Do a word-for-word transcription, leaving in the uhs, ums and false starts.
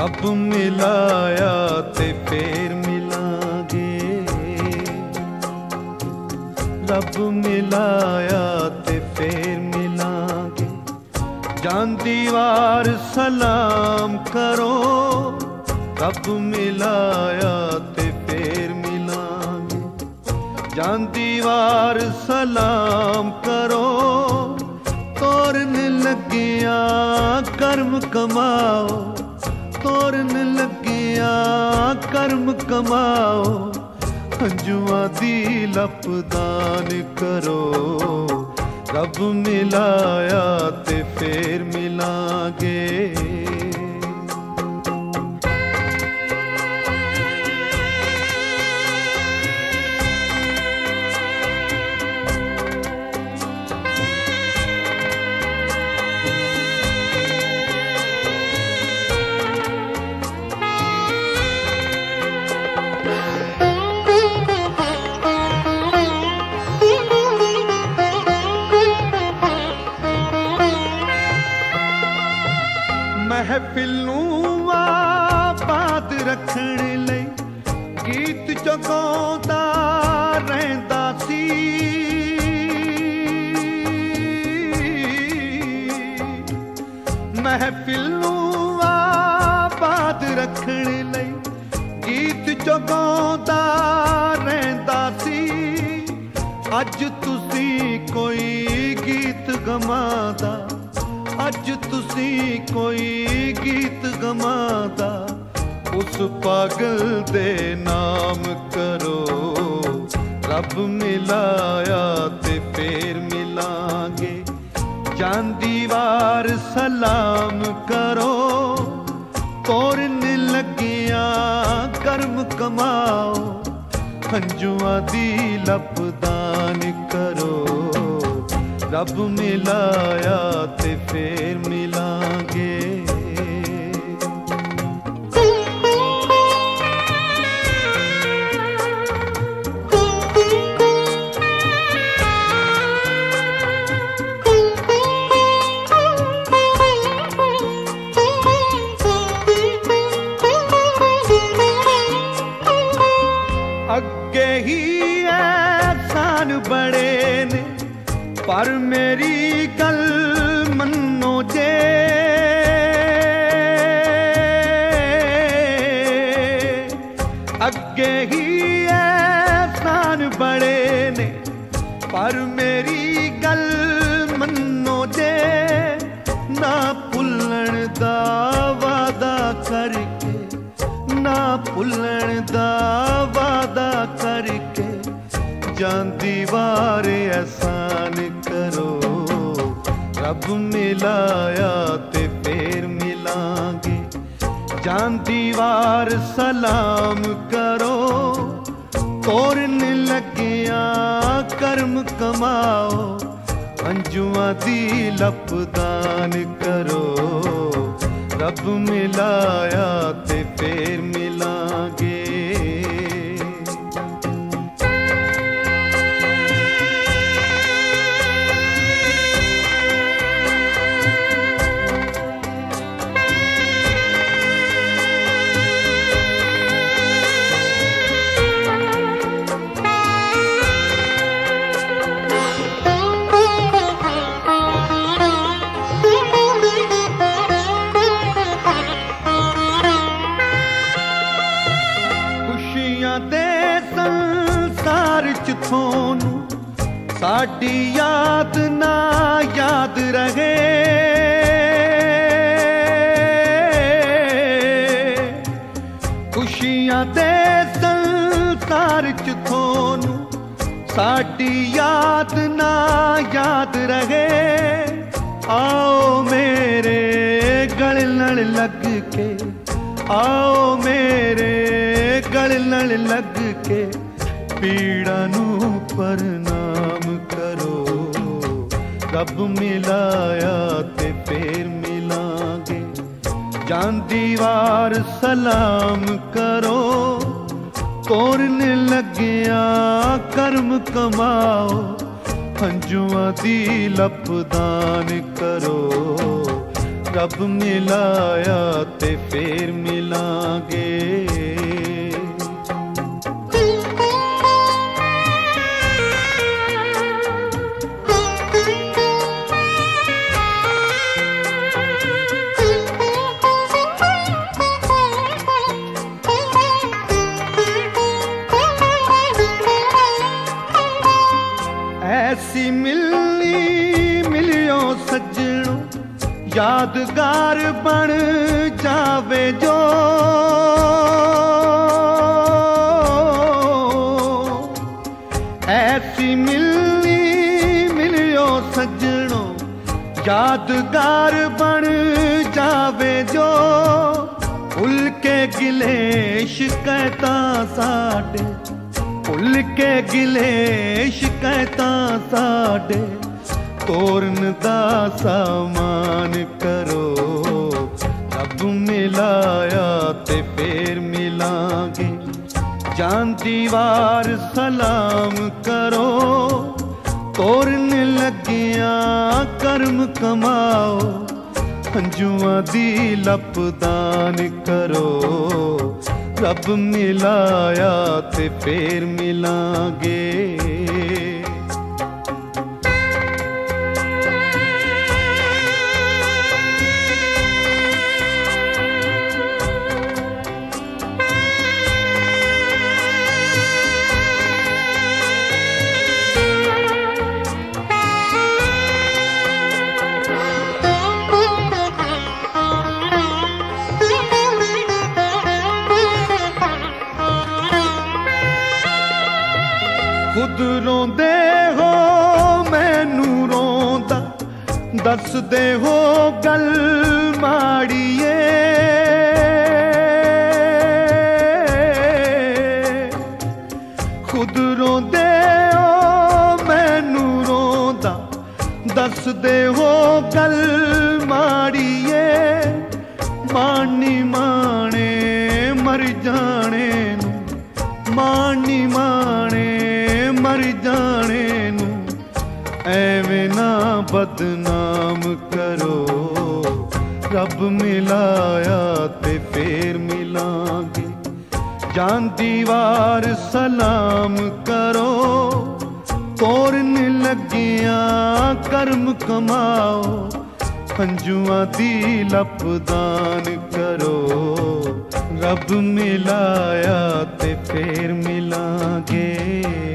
रब मिलाया ते फिर मिलांगे, रब मिलाया ते फिर मिलांगे। जांदी वार सलाम करो, रब मिलाया ते फिर मिलांगे। जांदी वार सलाम करो, तोरन लगिया कर्म कमाओ, तोरन लगिया कर्म कमाओ। हंजुआं दी लपदान करो, रब मिलाया ते फिर मिलांगे। महफिल नूं आबाद रखण लई गीत चगाउंदा रहिंदा सी। महफिल नूं आबाद रखण लई गीत चगाउंदा रहिंदा सी। अज तुसी कोई गीत गवांदा, अज तुसी कोई गीत गवांदा, उस पागल दे नाम करो। रब मिलाया ते फिर मिलांगे। जांदी वार सलाम करो, तोरन लगिया कर्म कमाओ। हंजुआं दी लपदान करो, रब मिलाया ते फिर मिलांगे। अगे ही एहसान बड़े ने, पर मेरी गल मन्नो जे। अगे ही एहसान बड़े ने, पर मेरी गल मन्नो जे। ना भुल्लण दा वादा करके, ना भुल्लण दा वादा करके। जांदी वार एहसान करो, रब मिलाया ते फिर मिलांगे। जांदी वार सलाम करो, तोरन लगिया कर्म कमाओ। अंजुआं दी लपदान करो, रब मिलाया ते फिर मिलांगे। थोनू साडी याद ना याद रहे। खुशियां दे संसार च थोनू साडी याद ना याद रहे। आओ मेरे गल नाल लग के, आओ मेरे गल नाल लग के। पीड़ा नू प्रणाम करो, रब मिलाया ते फिर मिलांगे। जांदी वार सलाम करो, तोरन लगिया कर्म कमाओ। हंजुआं दी लपदान करो, ਰੱਬ ਮਿਲਾਇਆ ਤੇ ਫੇਰ ਮਿਲਾਂਗੇ। ऐसी मिलनी मिलियो सज्जणो यादगार बन जावे जो। ऐसी मिलनी मिलियो सज्जणो यादगार बन जावे जो। भुल के गिले शिकायतां साडे, भुल के गिले शिकायतां साडे, तोरन दा सामान करो। रब मिलाया ते फेर मिलांगे। जान दीवार सलाम करो, तोरन लगिया कर्म कमाओ। हंजुआं दी लपदान करो। रब मिलाया ते फेर मिलांगे। खुद रोंदे हो मैनू रोंदा, दस दे हो गल माड़िए। खुद रोंदे हो मैनू रोंदा, दस दे हो गल माड़िए। मानी माने मर जाने नू, मानी माने मर जाने नू, ऐवें ना बदनाम करो। रब मिलाया ते फेर मिलांगे। जान दीवार सलाम करो, तोरन लगिया कर्म कमाओ। हंजुआं दी लपदान करो। रब मिलाया ते फेर मिलांगे।